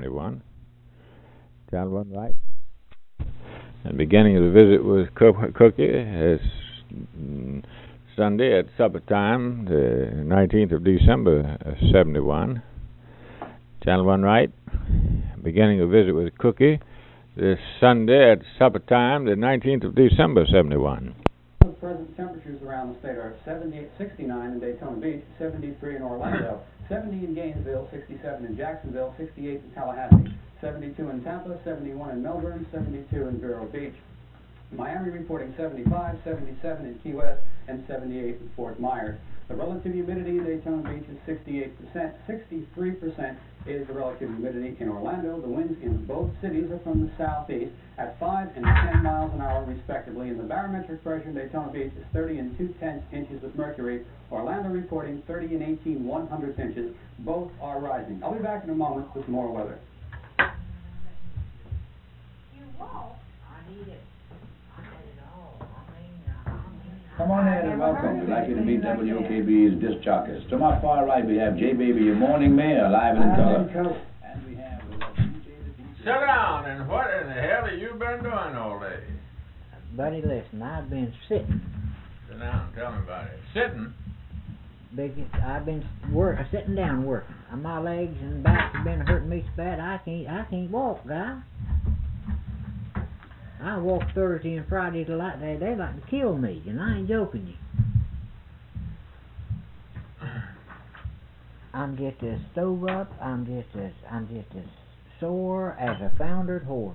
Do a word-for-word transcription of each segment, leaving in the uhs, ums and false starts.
seventy-one. Gentlemen, right? And beginning of the visit was Cookie. It's mm, Sunday at supper time, the nineteenth of December, seventy-one. Gentlemen, right? Beginning of the visit was Cookie. This Sunday at supper time, the nineteenth of December, seventy-one. The present temperatures around the state are seventy, sixty-nine in Daytona Beach, seventy-three in Orlando, seventy in Gainesville, sixty-seven in Jacksonville, sixty-eight in Tallahassee, seventy-two in Tampa, seventy-one in Melbourne, seventy-two in Vero Beach. Miami reporting seventy-five, seventy-seven in Key West, and seventy-eight in Fort Myers. The relative humidity in Daytona Beach is sixty-eight percent. sixty-three percent is the relative humidity in Orlando. The winds in both cities are from the southeast at five and ten miles an hour respectively. And the barometric pressure in Daytona Beach is thirty and two-tenths inches of mercury. Orlando reporting thirty and eighteen one-hundredths inches. Both are rising. I'll be back in a moment with more weather. You won't? I need it. Come on in and welcome. We'd like you to meet W O K B's disc jockeys. To my far right, we have J Baby, your morning mayor, live and in color. And we have Sit down, and what in the hell have you been doing all day? Buddy, listen, I've been sitting. Sit down, tell me about it. Sitting? Big, I've been work, sitting down working. My legs and back have been hurting me so bad I can't, I can't walk, guy. I walk Thursday and Friday till like they they like to kill me, and I ain't joking you. I'm just as stove up. I'm just as I'm just as sore as a foundered horse.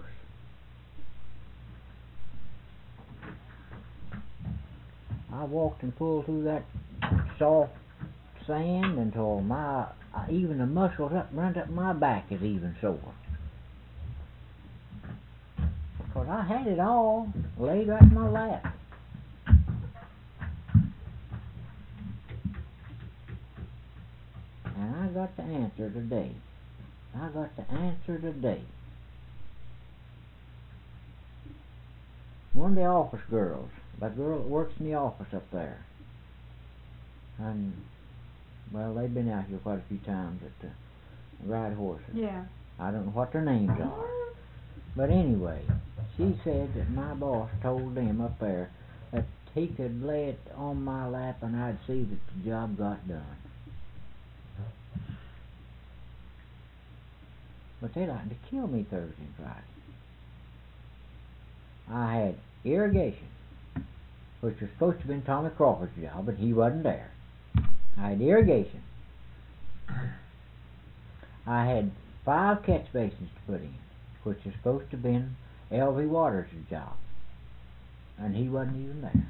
I walked and pulled through that soft sand until my uh, even the muscles up running up my back is even sore. Because I had it all laid right in my lap. And I got the answer today. I got the answer today. One of the office girls, that girl that works in the office up there, and, well, they've been out here quite a few times at the ride horses. Yeah. I don't know what their names are. But anyway, she said that my boss told them up there that he could lay it on my lap and I'd see that the job got done. But they like to kill me Thursday and Friday. I had irrigation, which was supposed to have been Tommy Crawford's job, but he wasn't there. I had irrigation. I had five catch basins to put in, which is supposed to have been L V Waters' job, and he wasn't even there.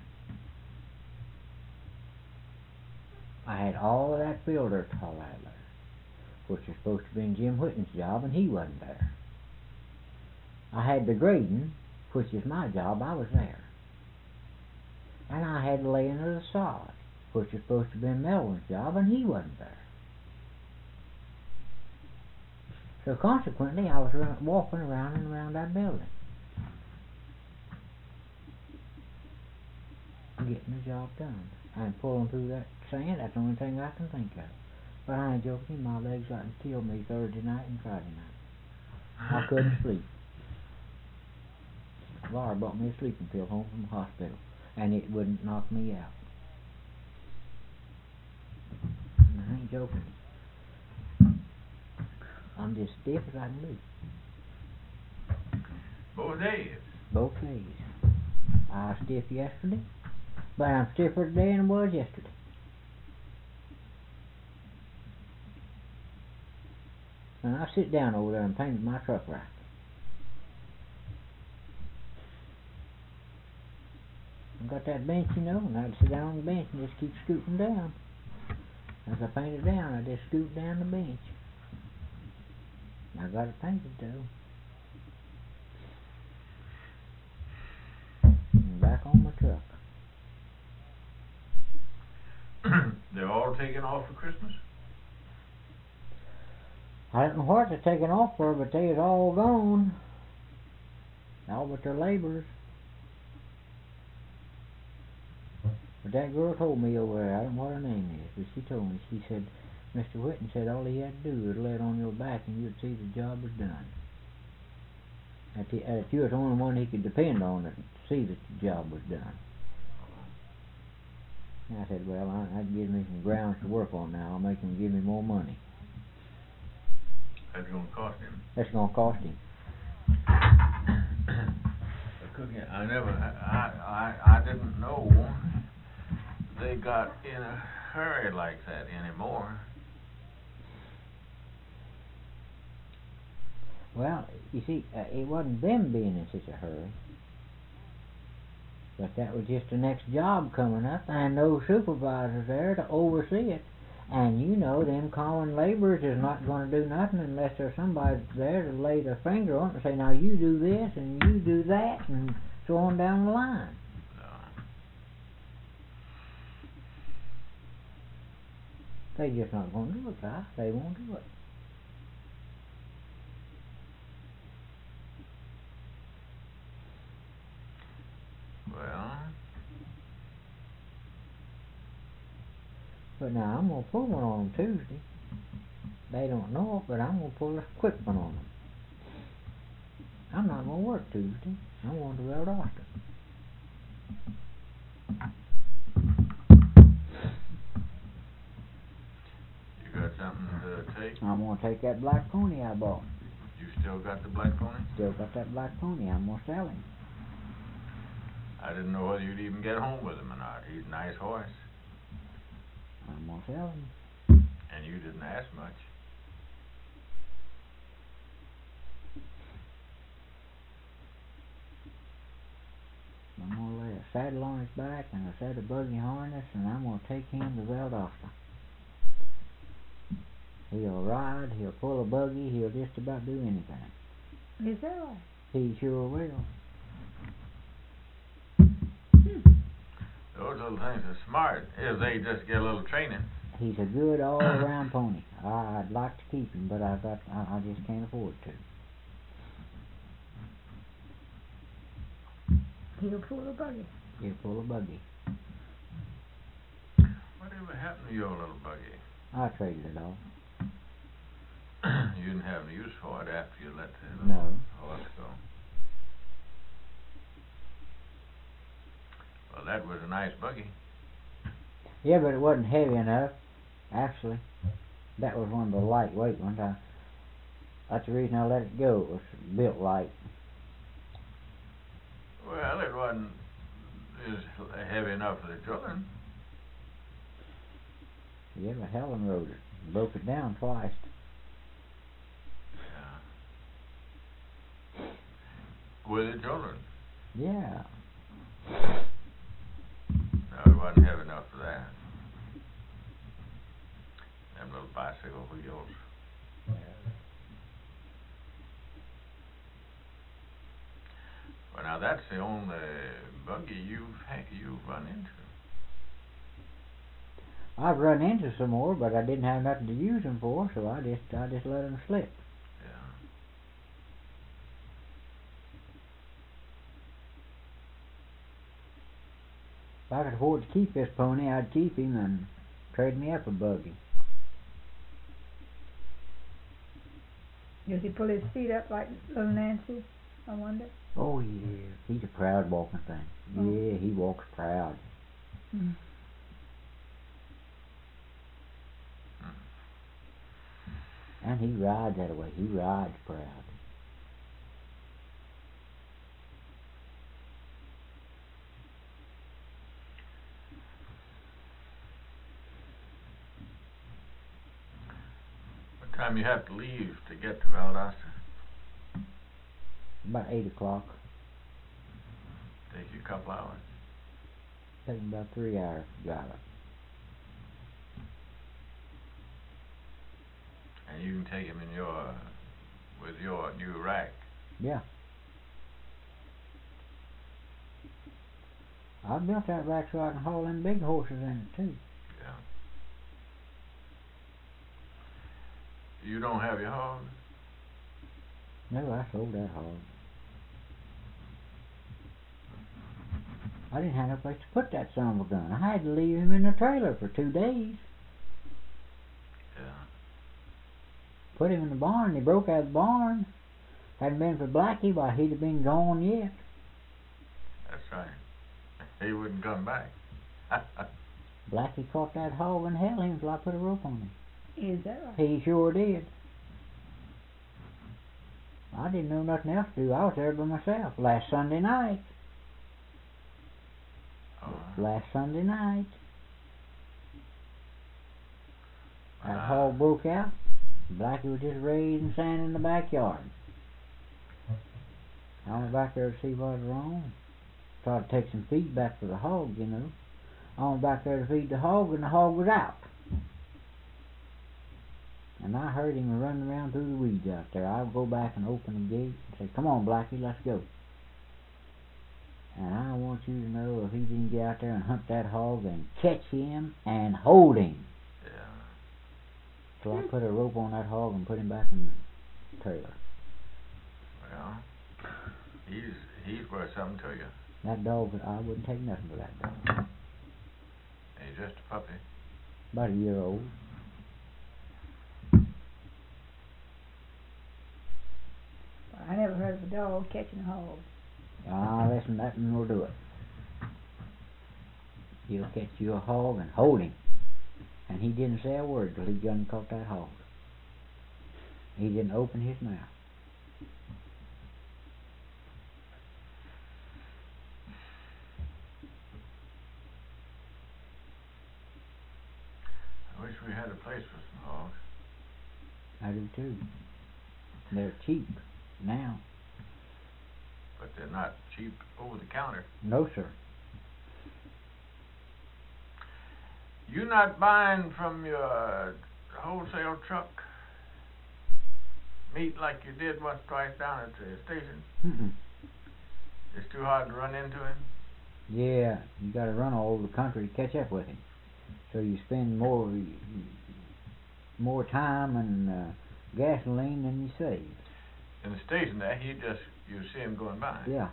I had all of that field dirt to haul out of there, which was supposed to have been Jim Whitten's job, and he wasn't there. I had the grading, which is my job. I was there. And I had the laying of the sod, which was supposed to have been Melvin's job, and he wasn't there. So consequently, I was run, walking around and around that building, getting the job done. And pulling through that sand, that's the only thing I can think of. But I ain't joking, my legs like to kill me Thursday night and Friday night. I couldn't sleep. Laura brought me a sleeping pill home from the hospital, and it wouldn't knock me out. And I ain't joking. I'm just stiff as I can be. Both days? Both days. I was stiff yesterday, but I'm stiffer today than I was yesterday. And I sit down over there and painted my truck right. I got that bench, you know, and I'd sit down on the bench and just keep scooting down. As I paint it down, I just scoot down the bench. I got it painted though. And back on my truck. They're all taken off for Christmas? I don't know what they're taking off for, but they is all gone. All but their laborers. But that girl told me over there, I don't know what her name is, but she told me, she said, Mister Whitten said all he had to do was lay it on your back and you'd see the job was done. That, he, that you was the only one he could depend on to see that the job was done. And I said, well, I, that gives me some grounds to work on now. I'll make him give me more money. That's gonna cost him. That's gonna cost him. Cooking, I never, I, I, I didn't know they got in a hurry like that anymore. Well, you see, uh, it wasn't them being in such a hurry. But that was just the next job coming up, and no supervisors there to oversee it. And you know, them common laborers is not going to do nothing unless there's somebody there to lay their finger on it and say, now you do this and you do that, and so on down the line. No. They just not going to do it, guys. They won't do it. Well, but now I'm going to pull one on them Tuesday. They don't know it, but I'm going to pull a quick one on them. I'm not going to work Tuesday. I'm going to Valdosta. you got something to take? I'm going to take that black pony I bought. You still got the black pony? Still got that black pony. I'm going to sell him. I didn't know whether you'd even get home with him or not. He's a nice horse. I'm going to sell him. And you didn't ask much. I'm going to lay a saddle on his back and a set of buggy harness, and I'm going to take him to Valdosta. He'll ride, he'll pull a buggy, he'll just about do anything. Is that right? He sure will. Those little things are smart if they just get a little training. He's a good all-around pony. I, I'd like to keep him, but I got I, I just can't afford to. He'll pull a buggy. He'll pull a buggy. Whatever happened to your little buggy? I traded it off. You didn't have any use for it after you let the No. little horse go. Well, that was a nice buggy. Yeah, but it wasn't heavy enough, actually. That was one of the lightweight ones. I, that's the reason I let it go. It was built light. Well, it wasn't as heavy enough for the children. Yeah, but Helen rode it. Broke it down twice. Yeah. With the children. Yeah. No, it wasn't heavy enough for that. Them little bicycle wheels. Well, now that's the only buggy you've you've run into. I've run into some more, but I didn't have nothing to use them for, so I just I just let them slip. Yeah. If I could afford to keep this pony, I'd keep him and trade me up a buggy. Does he pull his feet up like little Nancy? I wonder. Oh yeah, he's a proud walking thing. Oh. Yeah, he walks proud. Mm. And he rides that way. He rides proud. What time you have to leave to get to Valdosta? About eight o'clock. Take you a couple hours. Takes about three hours to drive it. And you can take him in your with your new rack. Yeah. I built that rack so I can haul them big horses in it too. Yeah. You don't have your hog? No, I sold that hog. I didn't have no place to put that son of a gun. I had to leave him in the trailer for two days. Yeah. Put him in the barn. He broke out of the barn. Hadn't been for Blackie, why, he'd have been gone yet. That's right. He wouldn't come back. Blackie caught that hog and held him till I put a rope on him. Is that right? He sure did. I didn't know nothing else to do. I was there by myself last Sunday night. Oh, Last Sunday night. That wow. hog broke out. Blackie was just raising sand in the backyard. I went back there to see what was wrong. Tried to take some feed back for the hog, you know. I went back there to feed the hog, and the hog was out. And I heard him running around through the weeds out there. I would go back and open the gate and say, "Come on, Blackie, let's go." And I want you to know, if he didn't get out there and hunt that hog and catch him and hold him. Yeah. So I put a rope on that hog and put him back in the trailer. Well, he's he's worth something to you. That dog, I wouldn't take nothing for that dog. He's just a puppy. About a year old. I never heard of a dog catching a hog. Ah, listen, that one will do it. He'll catch you a hog and hold him. And he didn't say a word till he gun caught that hog. He didn't open his mouth. I wish we had a place for some hogs. I do too. They're cheap now. But they're not cheap over the counter. No, sir. You not buying from your wholesale truck meat like you did once, twice down at the station? Mm-mm. It's too hard to run into him? Yeah, you got to run all over the country to catch up with him. So you spend more more time and uh, gasoline than you save. In the station there, he just, you see him going by. Yeah.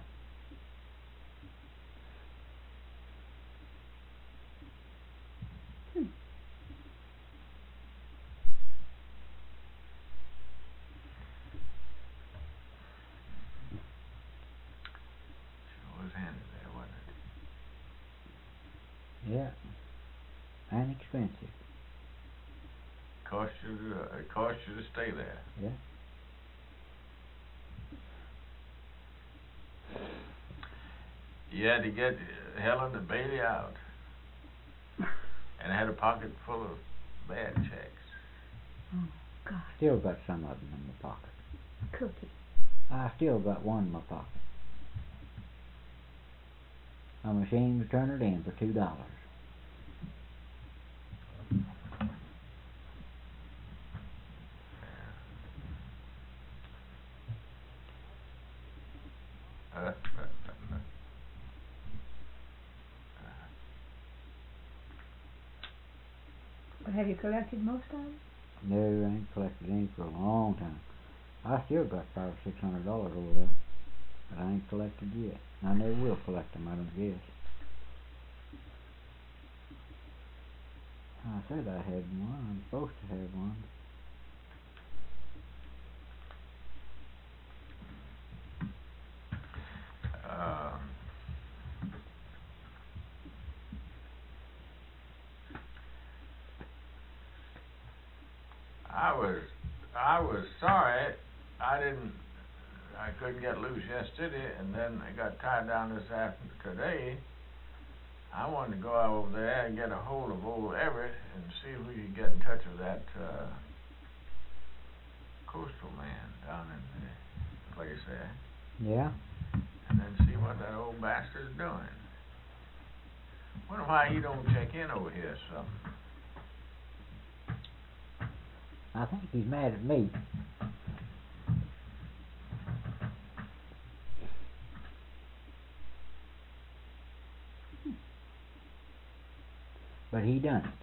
Hmm. Sure was handy there, wasn't it? Yeah. And expensive. Cost you to, uh, it cost you to stay there. Yeah. You had to get uh, Helen to bail you out. And had a pocket full of bad checks. Oh, God. Still got some of them in my pocket. Cookie. I still got one in my pocket. I'm ashamed to turn it in for two dollars. Uh, uh, uh, uh. But have you collected most of it? No, I ain't collected any for a long time. I still got five or six hundred dollars over there, but I ain't collected yet. I never will collect them, I don't guess. I said I had one. I'm supposed to have one. Um, I was I was sorry I didn't I couldn't get loose yesterday, and then I got tied down this afternoon today. I wanted to go out over there and get a hold of old Everett and see if we could get in touch with that uh, coastal man down in the place there. Yeah? And then see what that old bastard's doing. Wonder why he don't check in over here or something. I think he's mad at me. But he done it.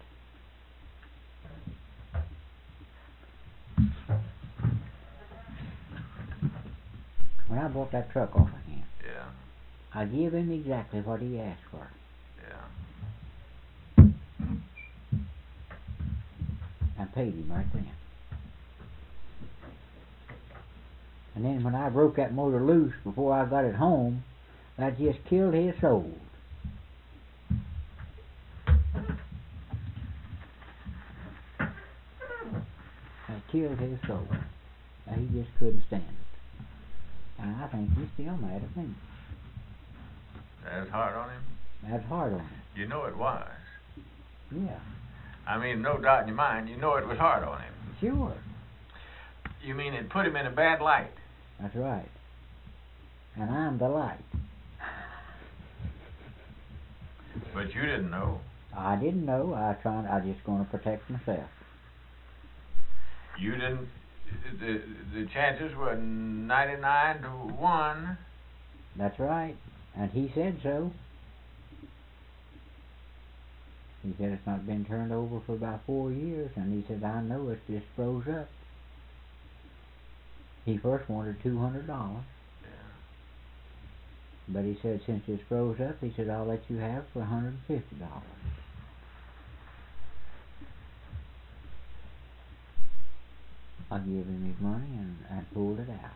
When I bought that truck off of him, Yeah, I gave him exactly what he asked for. yeah. I paid him right then. And then when I broke that motor loose before I got it home, that just killed his soul. That killed his soul. Now, he just couldn't stand it. And I think he's still mad at me. That's hard on him? That's hard on him. You know it was. Yeah. I mean, no doubt in your mind, you know it was hard on him. Sure. You mean it put him in a bad light? That's right. And I'm the light. But you didn't know. I didn't know. I tried. I just going to protect myself. You didn't. The the chances were ninety-nine to one. That's right. And he said so. He said it's not been turned over for about four years, and he said, I know it's just froze up. He first wanted two hundred dollars. Yeah. But he said, since it's froze up, he said, I'll let you have for one hundred fifty dollars. I gave him his money and, and pulled it out.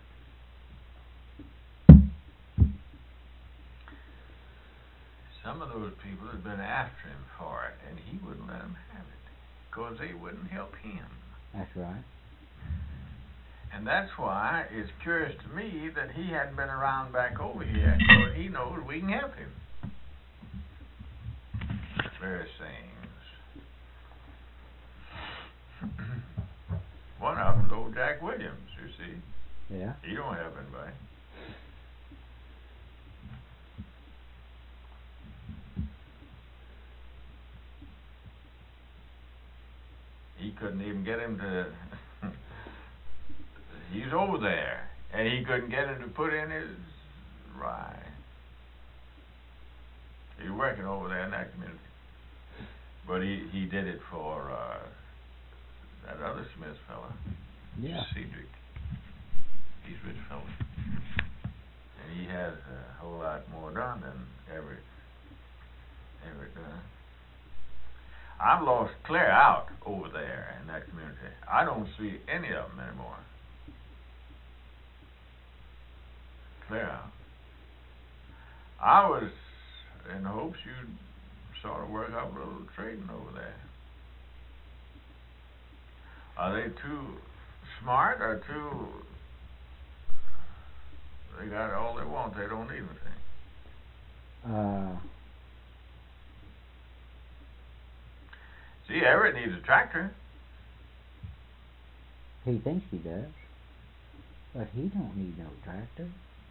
Some of those people had been after him for it, and he wouldn't let them have it, because they wouldn't help him. That's right. And that's why it's curious to me that he hadn't been around back over here, because he knows we can help him. Various things. One of them's old Jack Williams, you see. Yeah. He don't help anybody. He couldn't even get him to... He's over there, and he couldn't get him to put in his rye. He's working over there in that community. But he, he did it for uh, that other Smith fella. Yeah. Cedric. He's a rich fella. And he has a whole lot more done than Everett. Everett done. I've lost clear out over there in that community. I don't see any of them anymore. Clear out. I was in hopes you'd sort of work up a little trading over there. Are they too smart or too... They got all they want, they don't need anything? Uh... See, Everett needs a tractor. He thinks he does. But he don't need no tractor.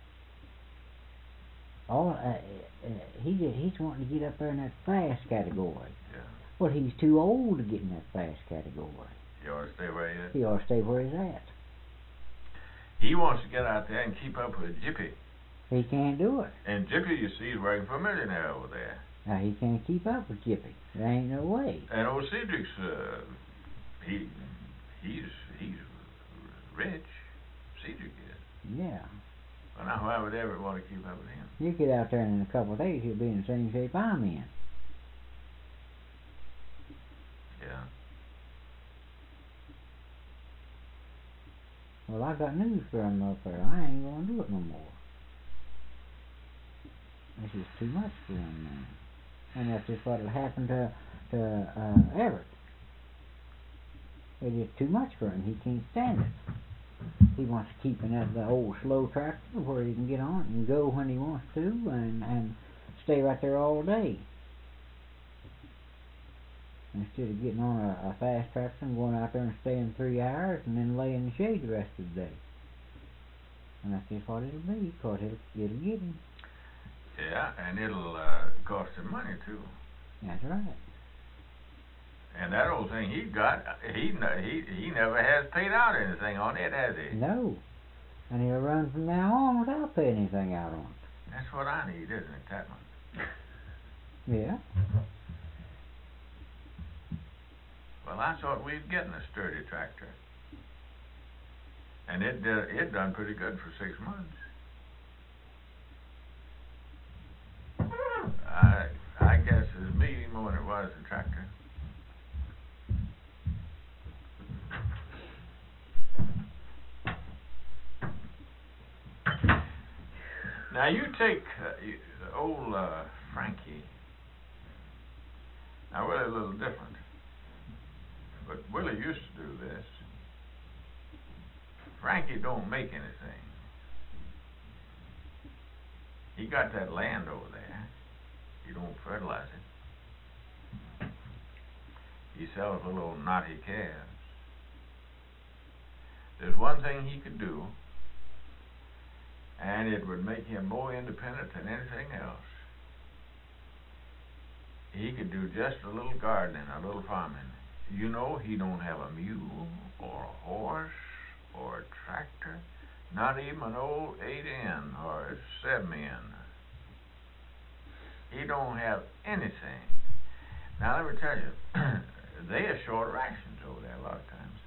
All uh, uh, he just, he's wanting to get up there in that fast category. Yeah. Well, he's too old to get in that fast category. He ought to stay where he is. He ought to stay where he's at. He wants to get out there and keep up with Jippy. He can't do it. And Jippy, you see, is working for a millionaire over there. Now, he can't keep up with Jippy. There ain't no way. And old Cedric's, uh, he, he's, he's rich. Cedric is. Yeah. Well, now, why would Everett want to keep up with him? You get out there and in a couple of days, he'll be in the same shape I'm in. Yeah. Well, I got news for him up there. I ain't gonna do it no more. This is too much for him now. And that's just what'll happen to to uh, Everett. It is too much for him. He can't stand it. He wants to keep in that the old slow tractor where he can get on it and go when he wants to and, and stay right there all day. Instead of getting on a, a fast tractor and going out there and staying three hours and then lay in the shade the rest of the day. And that's just what it'll be, because it'll, it'll get him. Yeah, and it'll uh, cost him money, too. That's right. And that old thing he got, he he he never has paid out anything on it, has he? No. And he'll run from now on without paying anything out on it. That's what I need, isn't it, that one? Yeah. Well, I thought we'd getting a sturdy tractor. And it did, it done pretty good for six months. I I guess it's me more than it was the tractor. Now you take uh, you, old uh, Frankie. Now Willie's a little different, but Willie used to do this. Frankie don't make anything. He got that land over there. He don't fertilize it. He sells little old naughty calves. There's one thing he could do, and it would make him more independent than anything else. He could do just a little gardening, a little farming. You know, he don't have a mule or a horse or a tractor, not even an old eight N or a seven N. He don't have anything. Now let me tell you, they are short rations over there a lot of times.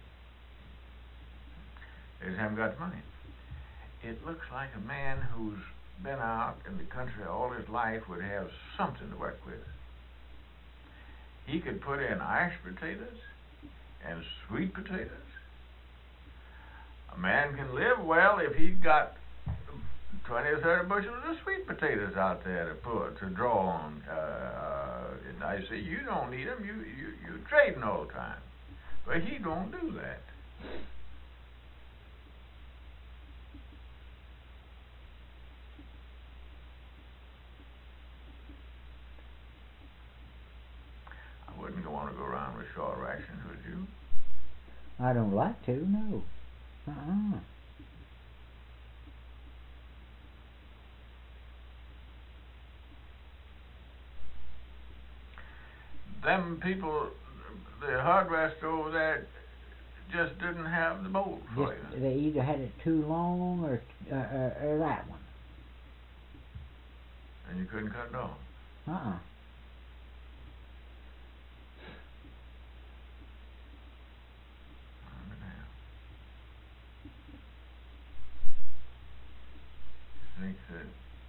They just haven't got the money. It looks like a man who's been out in the country all his life would have something to work with. He could put in iced potatoes and sweet potatoes. A man can live well if he's got twenty or thirty bushels of sweet potatoes out there to put, to draw on. Uh, and I say, you don't need them, you, you, you're trading all the time. But he don't do that. I wouldn't want to go around with short rations, would you? I don't like to, no. Uh-uh. Them people, the hardware store there, just didn't have the bolt for Just, you. they either had it too long or, uh, uh, or that one. And you couldn't cut it off. Uh-uh. Think that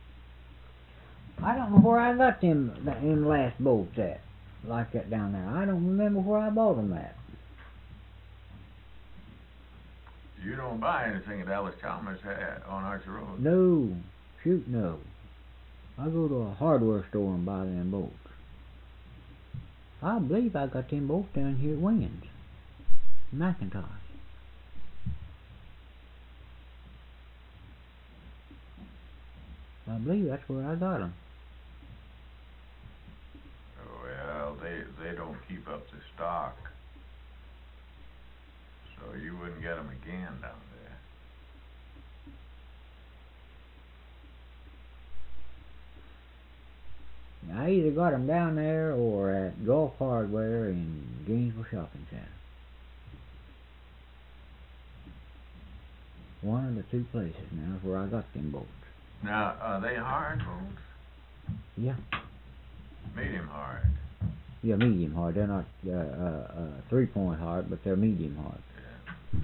I don't know where I got them, them last bolts at, like that down there. I don't remember where I bought them at. you don't buy anything at Alice Chalmers uh, on Archer Road. No, shoot no. I go to a hardware store and buy them bolts. I believe I got them bolts down here at Wayne's, McIntosh. I believe that's where I got them. Well, they they don't keep up the stock, so you wouldn't get them again down there. I either got them down there or at Gulf Hardware in Gainesville Shopping Center. One of the two places now is where I got them bolts. Now, are they hard bolts? Yeah. Medium hard. Yeah, medium hard. They're not uh, uh, uh, three-point hard, but they're medium hard. Yeah.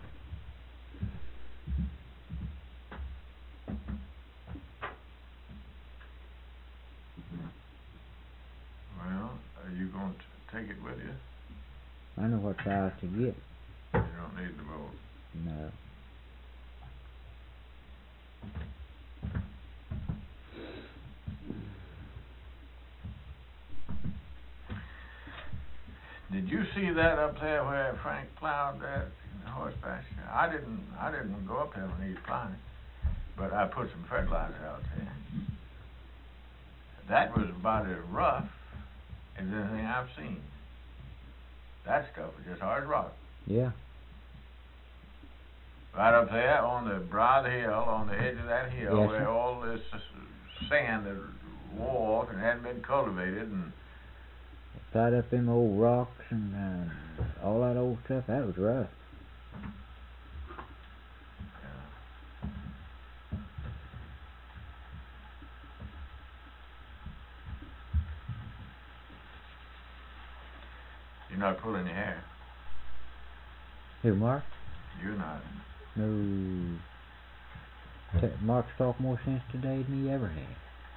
Well, are you going to take it with you? I know what size to get. You don't need the bolt. No. Did you see that up there where Frank plowed that in the horse pasture? I didn't. I didn't go up there when he was plowing, but I put some fertilizer out there. That was about as rough as anything I've seen. That stuff was just hard as rock. Yeah. Right up there on the brow of the hill, on the edge of that hill, Yes, where sir. all this sand had wore off and hadn't been cultivated, and Tied up them old rocks and uh, all that old stuff. That was rough. you're not pulling your hair. Who, Mark? You're not. No. T- Mark's talked more sense today than he ever had.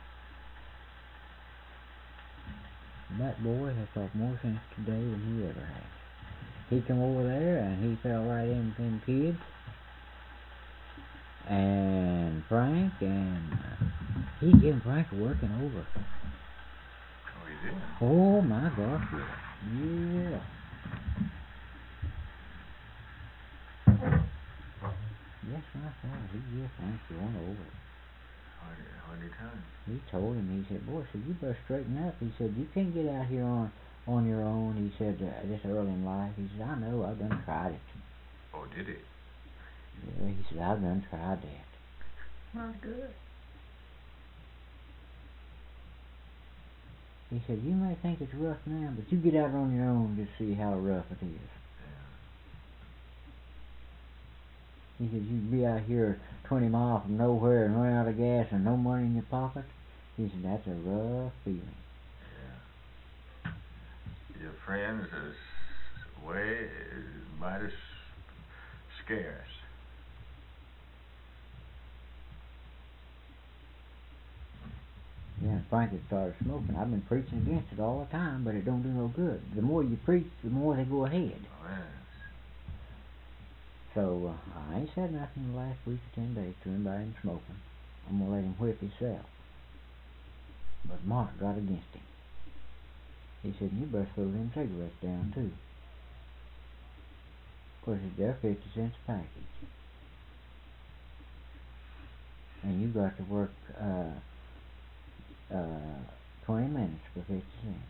That boy has talked more sense today than he ever had. He come over there and he fell right in with them kids. and Frank, and uh, he gave Frank a working over. Oh, he did? Oh my gosh, yeah. Yeah. Yes, my father, he gave Frank a one over. What did he tell him? He told him, he said, boy, said, you better straighten up. He said, you can't get out here on on your own. He said, uh, this early in life. He said, I know, I've done tried it. Oh, did he? Yeah, he said, I've done tried that. Not good. He said, you may think it's rough now, but you get out on your own to see how rough it is. He said, you'd be out here twenty miles from nowhere and run out of gas and no money in your pocket. He said, that's a rough feeling. Yeah. Your friends is way mighty scarce. Yeah, and Frank had started smoking. I've been preaching against it all the time, but it don't do no good. The more you preach, the more they go ahead. Oh, yes. So, uh, I ain't said nothing the last week or ten days to him about him smoking. I'm going to let him whip himself. But Mark got against him. He said, you better throw them cigarettes down, too. Of course, they're fifty cents a package. And you got to work uh, uh, twenty minutes for fifty cents.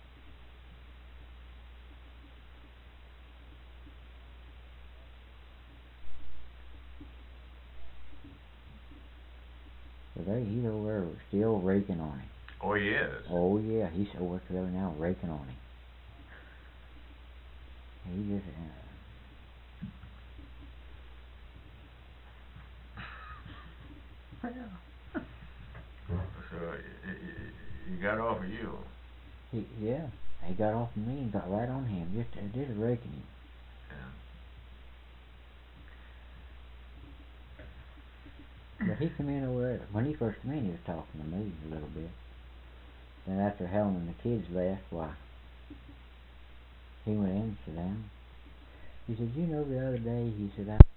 So there, he's over there still raking on him. Oh, he is? Oh, yeah, he's over there now raking on him. He just... Uh, So, he, he got off of you? he, yeah, he got off of me and got right on him, just, uh, just raking him. Yeah. But he come in over there. When he first came in, he was talking to me a little bit. Then after Helen and the kids left, why, he went in and sat down. He said, you know, the other day, he said, I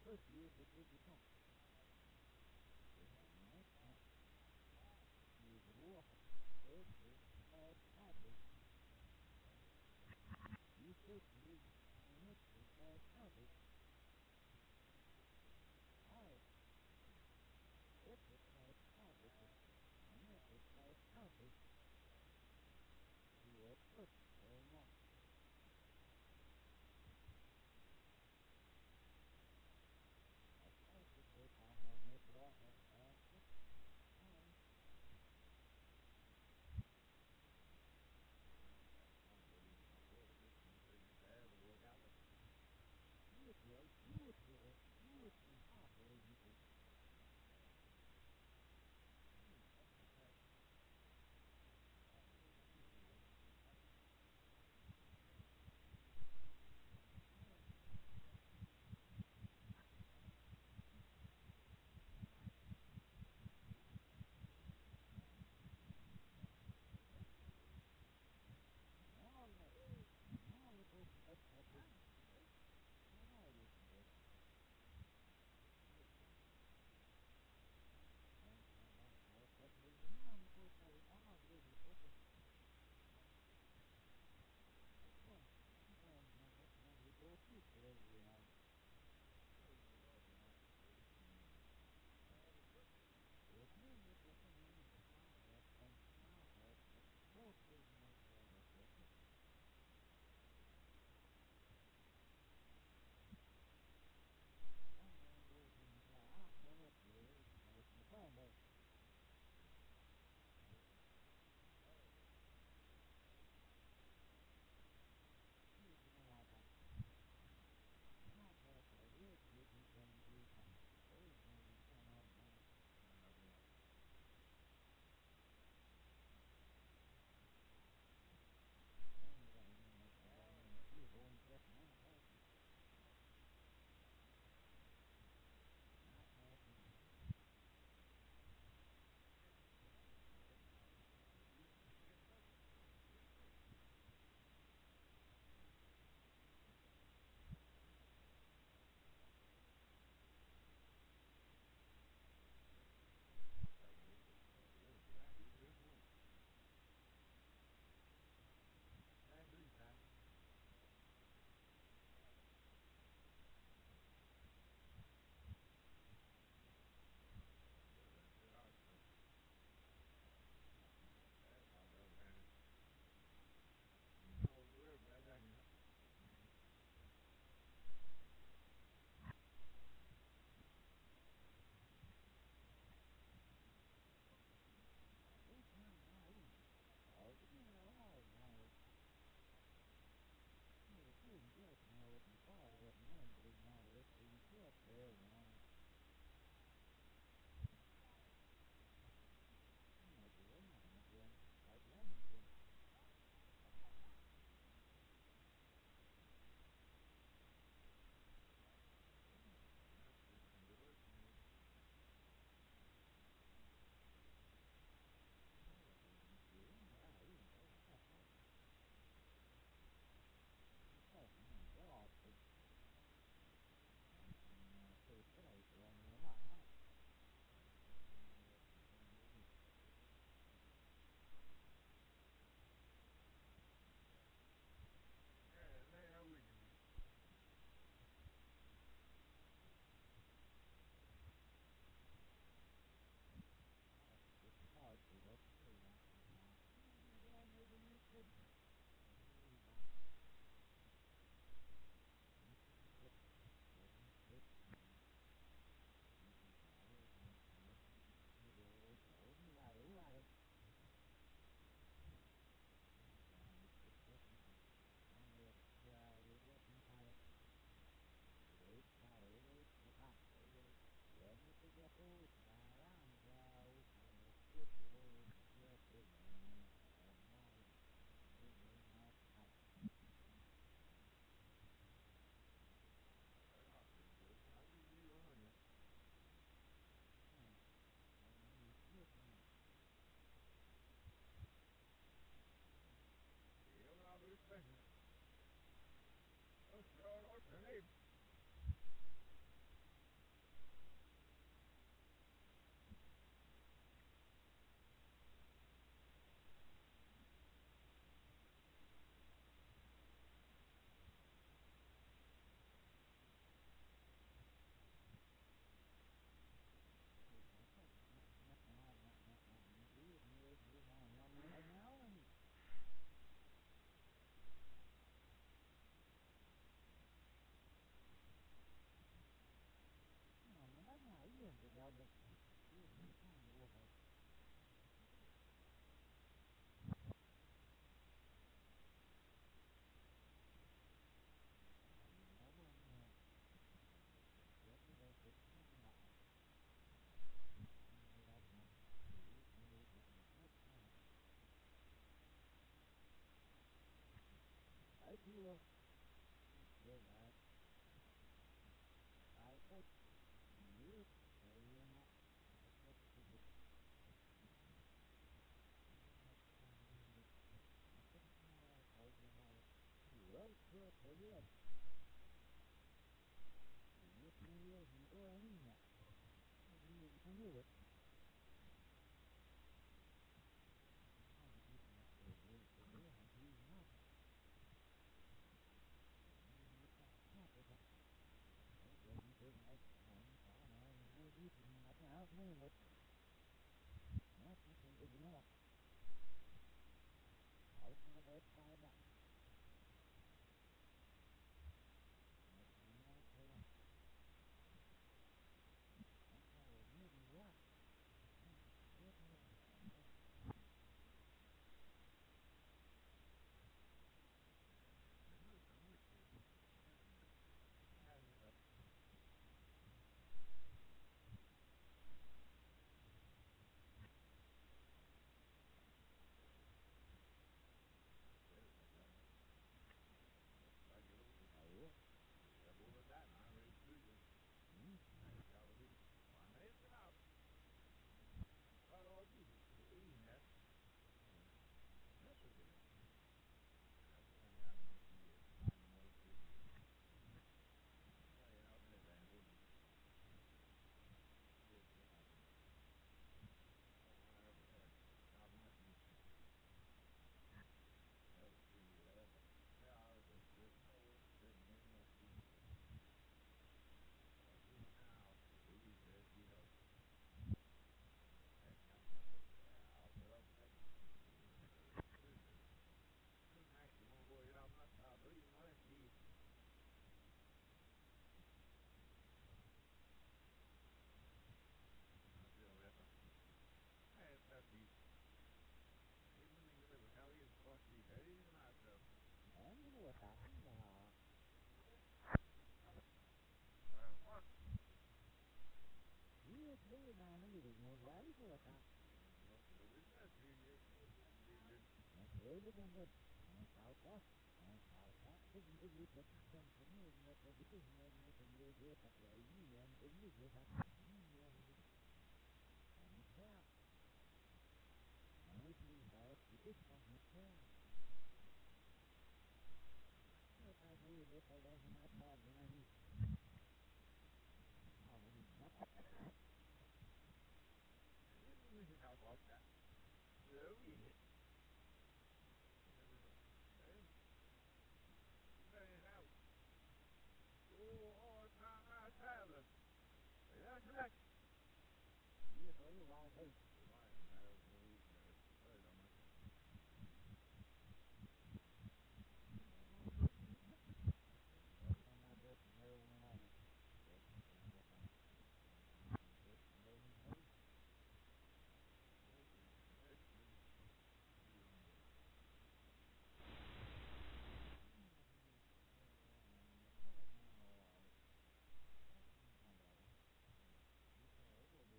Thank you.